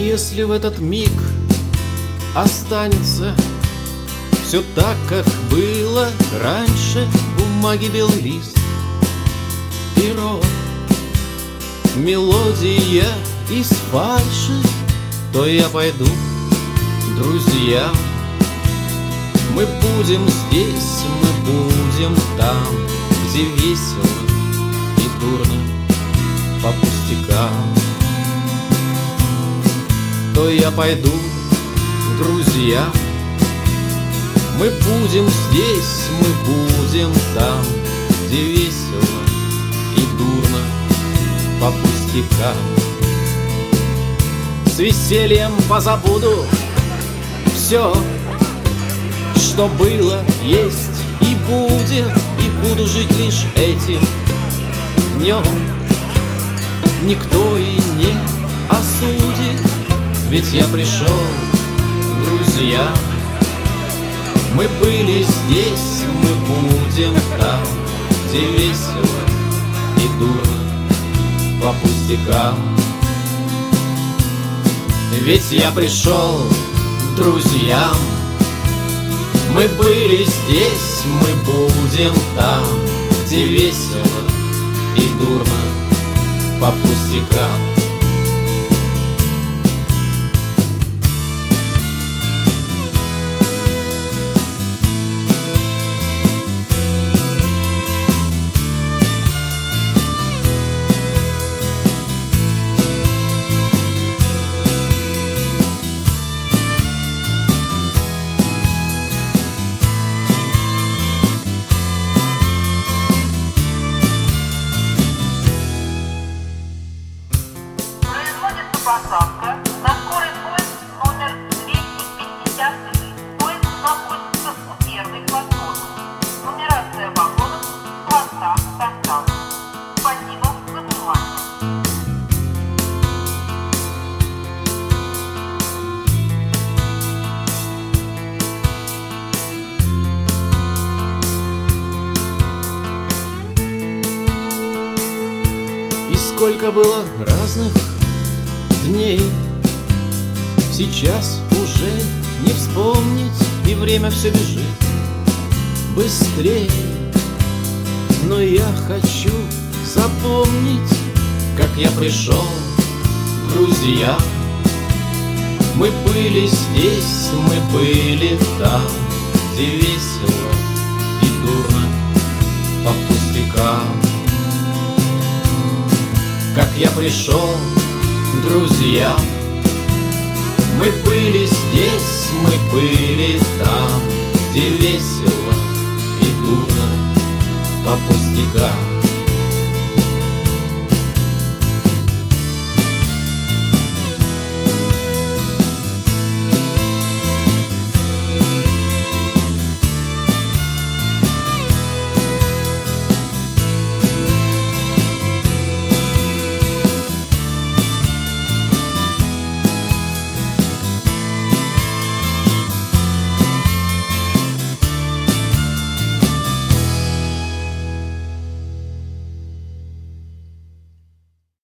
если в этот миг останется все так, как было раньше, бумаги, белый лист, перо, мелодия из фальши, то я пойду, друзья. Мы будем здесь, мы будем там, где весело и дурно по пустякам. То я пойду, друзья. Мы будем здесь, мы будем там, где весело и дурно по пустякам. С весельем позабуду все, что было, есть и будет, и буду жить лишь этим днем. Никто и не осудит, ведь я пришел, друзья. Мы были здесь, мы будем там, где весело и дурно по пустякам. Ведь я пришел к друзьям. Мы были здесь, мы будем там, где весело и дурно по пустякам. Посадка на скорый поезд номер 253. Поезд находится у первой платформы. Нумерация вагонов, состав, состав. Спасибо за внимание. И сколько было разных дней, сейчас уже не вспомнить, и время все бежит быстрее. Но я хочу запомнить, как я пришел, друзья. Мы были здесь, мы были там, где весело и дурно по пустякам. Как я пришел, друзья. Мы были здесь, мы были там,